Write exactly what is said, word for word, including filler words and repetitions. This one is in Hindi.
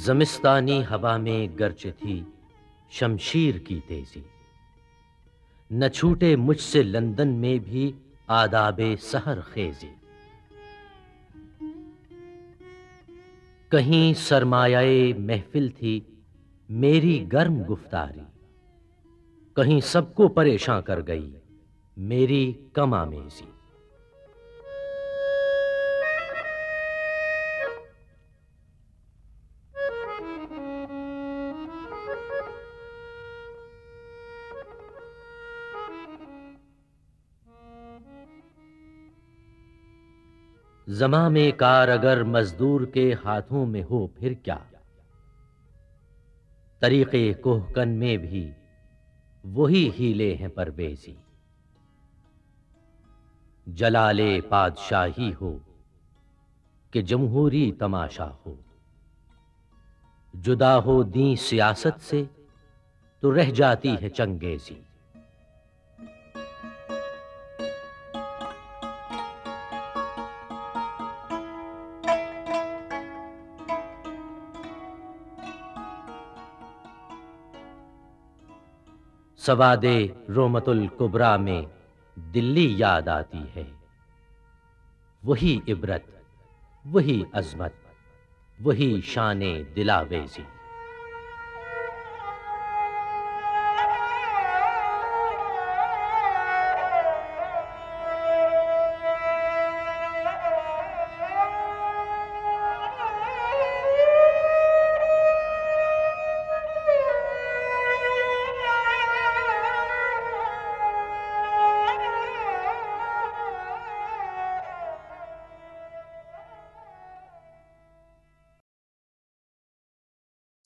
ज़मिस्तानी हवा में गर्ज थी शमशीर की तेजी, न छूटे मुझसे लंदन में भी आदाबे सहर खेजी। कहीं सरमायाए महफिल थी मेरी गर्म गुफ्तारी, कहीं सबको परेशान कर गई मेरी कम आमेज़ी। ज़मा में कार अगर मजदूर के हाथों में हो फिर क्या, तरीक़े कोहकन में भी वही हीले हैं परवेज़ी। जलाले पादशाही हो कि जमहूरी तमाशा हो, जुदा हो दी सियासत से तो रह जाती है चंगेज़ी। सवादे रोमतुल कुबरा में दिल्ली याद आती है, वही इबरत, वही अज़मत, वही शाने दिलावेज़ी।